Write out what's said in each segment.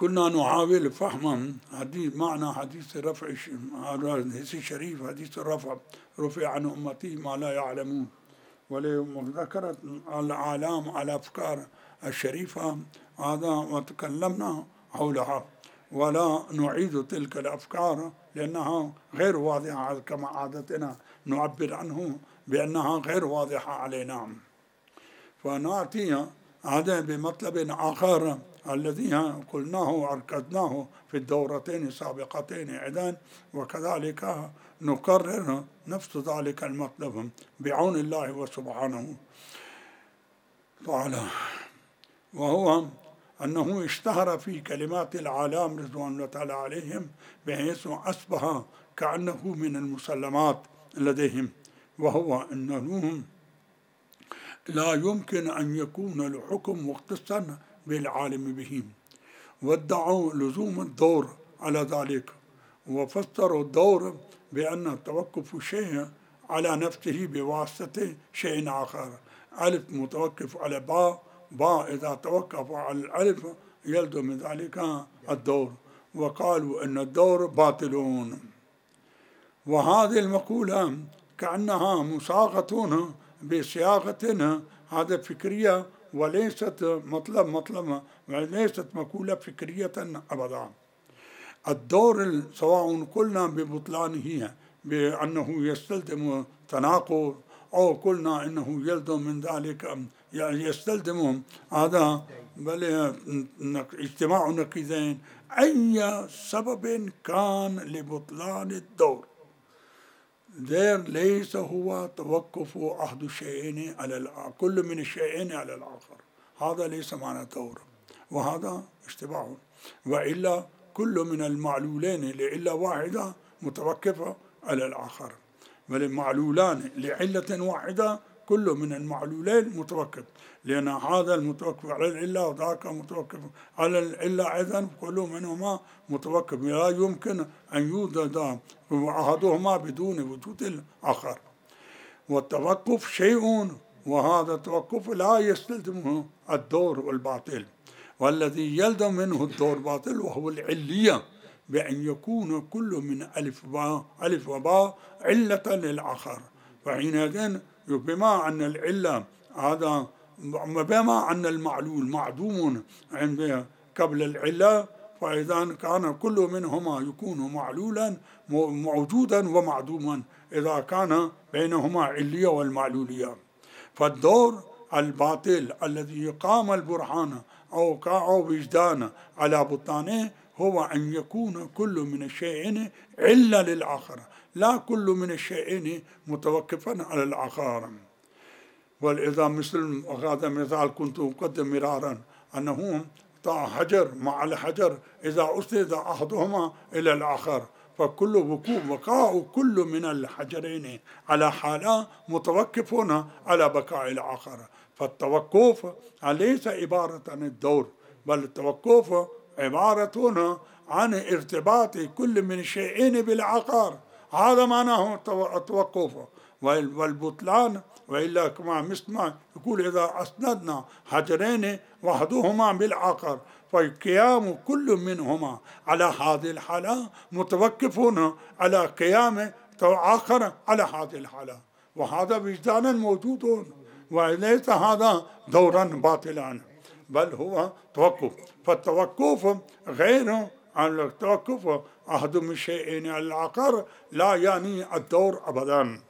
كنا نحاول فهم حديث معنى حديث الرفع الحديث الشريف، حديث الرفع رفع عن أمتي ما لا يعلمون، وذكرت الآلام على أفكار الشريفة هذا وتكلمنا حولها، ولا نعيد تلك الأفكار لأنها غير واضحة كما عادتنا نعبر عنه بأنها غير واضحة علينا. فنأتي هذا بمطلب آخر الذي قلناه وأركزناه في الدورتين السابقتين إذن، وكذلك نكرر نفس ذلك المطلب بعون الله وسبحانه تعالى، وهو أنه اشتهر في كلمات العالم رضوان الله تعالى عليهم بحيث أصبح كأنه من المسلمات لديهم، وهو أنهم لا يمكن أن يكون الحكم مختصا بالعالم به، وادعوا لزوم الدور على ذلك، وفسروا الدور بأن توقف شيء على نفسه بواسطة شيء آخر، ألف متوقف على باء، باء إذا توقف على الألف يلزم من ذلك الدور، وقالوا أن الدور باطلون. وهذه المقولة كأنها مصاغة بصياغة هذا فكرية وليست وليست مقولة فكرية أبدا. الدور سواء قلنا ببطلانه بأنه يستلزم تناقض أو قلنا أنه يلزم من ذلك يستلزم هذا بل اجتماع نقيضين، أي سبب كان لبطلان الدور ليس هو توقف أحد الشيئين على كل من الشيئين على الآخر، هذا ليس معنى الدور، وهذا اشتباه، وإلا كل من المعلولين لعلة واحدة متوقفة على الآخر، والمعلولان لعلة واحدة كل من المعلولين متوقف، لأن هذا المتوقف على العلة وذاك متوقف على العلة أيضا، كل منهما متوقف، لا يمكن أن يوجد أحدهما بدون وجود الآخر. والتوقف شيء، وهذا التوقف لا يستلزمه الدور والباطل، والذي يلزم منه الدور باطل وهو العلية، بأن يكون كل من ألف وباء علة للآخر، فحينئذ بما أن العلة هذا بما أن المعلول معدوم عند قبل العلة، فإذا كان كل منهما يكون معلولا موجودا ومعدوما إذا كان بينهما علية والمعلولية. فالدور الباطل الذي يقام البرهان أو وجدان على بطلانه هو أن يكون كل من الشيئين علة للآخر، لا كل من الشيئين متوقفا على الآخر. والإذا مثل هذا مثال كنت أقدم مرارا أنه حجر مع الحجر إذا أسند أحدهما إلى الآخر فكل بقاء كل من الحجرين على حالة متوقفون على بقاء الآخر. فالتوقف ليس عبارة عن الدور، بل التوقف عبارة عن ارتباط كل من الشيئين بالآخر، هذا معناه التوقف. والبطلان وإلا كما مثل ما يقول إذا أسندنا حجرين وحدهما بالآخر فالقيام كل منهما على هذه الحالة متوقفون على قيام آخر على هذه الحالة، وهذا وجدانا موجود، وليس هذا دورا باطلا بل هو توقف. فالتوقف غير عن التوقف أحد من الشيئين على الآخر لا يعني الدور أبدا.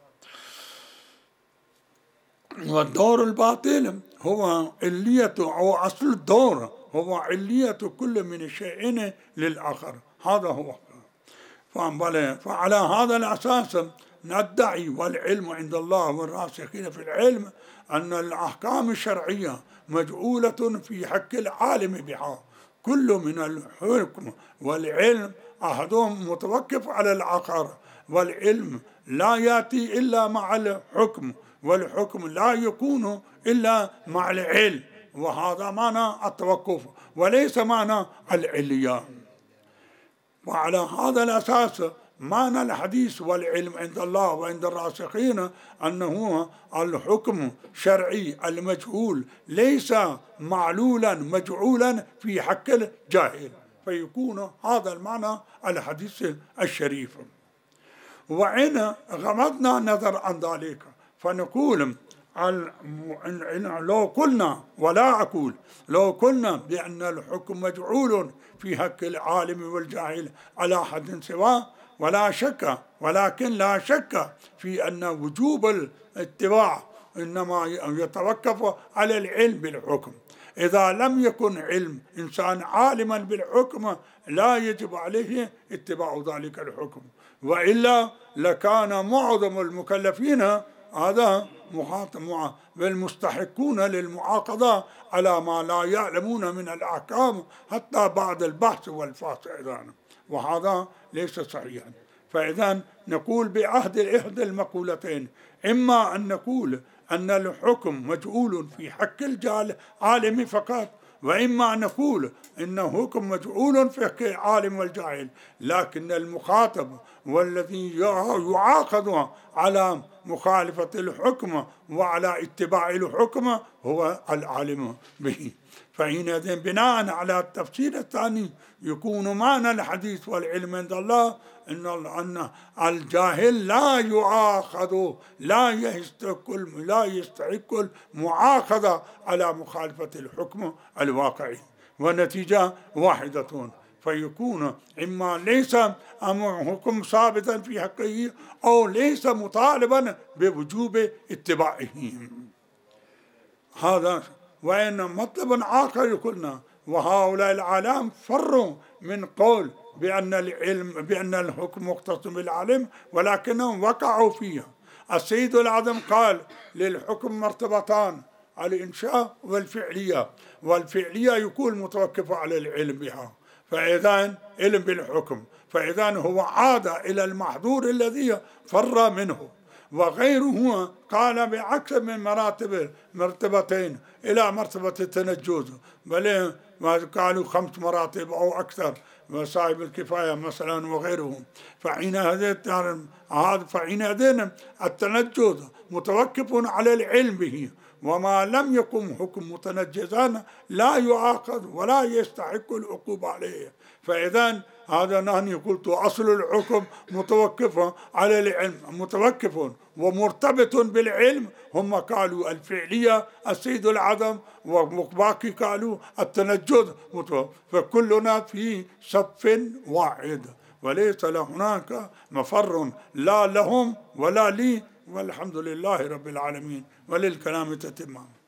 والدور الباطل هو علية أو أصل الدور هو علية كل من الشيئين للآخر، هذا هو. فعلى هذا الأساس ندعي والعلم عند الله والراسخين في العلم أن الأحكام الشرعية مجعولة في حق العالم بها، كل من الحكم والعلم أحدهم متوقف على الآخر، والعلم لا يأتي إلا مع الحكم، والحكم لا يكون إلا مع العلم، وهذا معنى التوقف وليس معنى العلية. وعلى هذا الأساس معنى الحديث والعلم عند الله وعند الراسخين أنه الحكم شرعي المجهول ليس معلولا مجعولا في حق الجاهل، فيكون هذا المعنى الحديث الشريف. وإن غمضنا النظر عن ذلك فنقول لو قلنا، ولا أقول لو قلنا بأن الحكم مجعول في حق العالم والجاهل على حد سواء ولا شك، ولكن لا شك في أن وجوب الاتباع إنما يتوقف على العلم بالحكم. إذا لم يكن علم إنسان عالما بالحكم لا يجب عليه اتباع ذلك الحكم، وإلا لكان معظم المكلفين هذا بالمستحقون للمعاقضة على ما لا يعلمون من الأحكام حتى بعد البحث والفحص أيضا، وهذا ليس صحيحا. فإذا نقول بأحد إحدى المقولتين، إما أن نقول أن الحكم مجعول في حق العالم فقط، وإما أن نقول إنه حكم مجعول في حق العالم والجاهل، لكن المخاطب والذي يعاقد على مخالفة الحكم وعلى اتباع الحكم هو العالم به. فحينئذ بناء على التفسير الثاني يكون معنى الحديث والعلم عند الله أن الجاهل لا يؤاخذ، لا يستحق المؤاخذة على مخالفة الحكم الواقعي، والنتيجة واحدة، فيكون إما ليس حكم ثابتا في حقه أو ليس مطالبا بوجوب اتباعه. هذا. وإن مطلب آخر قلنا، وهؤلاء العالم فروا من قول بأن الحكم مختص بالعلم، ولكنهم وقعوا فيها. السيد الأعظم قال للحكم مرتبتان، الإنشاء والفعلية، والفعلية يكون متوقف على العلم بها، فإذا علم بالحكم، فإذا هو عاد إلى المحظور الذي فر منه. وغيره قال بعكس من مرتبتين إلى مرتبة التنجز، بل ما قالوا 5 مراتب أو أكثر، وصاحب الكفاية مثلا وغيرهم. فحينئذ التنجز متوقف على العلم به، وما لم يكن حكم متنجزا لا يعاقب ولا يستحق العقوبة عليه. فإذا هذا نحن قلت أصل الحكم متوقف على العلم، متوقف ومرتبط بالعلم. هم قالوا الفعلية السيد العظم، وباقي قالوا التنجد، فكلنا في صف واحد، وليس هناك مفر لا لهم ولا لي، والحمد لله رب العالمين، وللكلام تتمام.